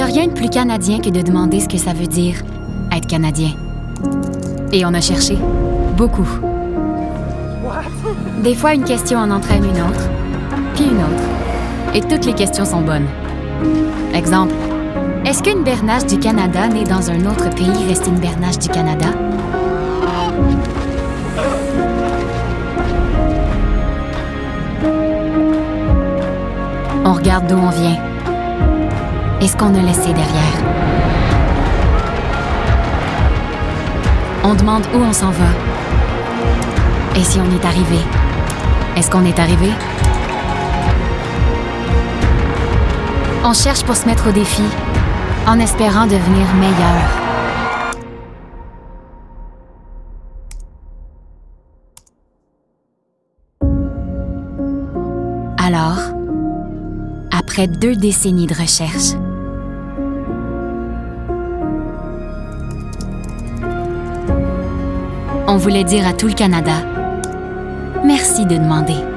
a rien de plus canadien que de demander ce que ça veut dire être Canadien. Et on a cherché. Beaucoup. Des fois, une question en entraîne une autre, puis une autre. Et toutes les questions sont bonnes. Exemple, est-ce qu'une bernache du Canada née dans un autre pays reste une bernache du Canada? On regarde d'où on vient et ce qu'on a laissé derrière. On demande où on s'en va. Et si on est arrivé? Est-ce qu'on est arrivé? On cherche pour se mettre au défi, en espérant devenir meilleur. Alors, après 2 décennies de recherche, on voulait dire à tout le Canada, merci de demander.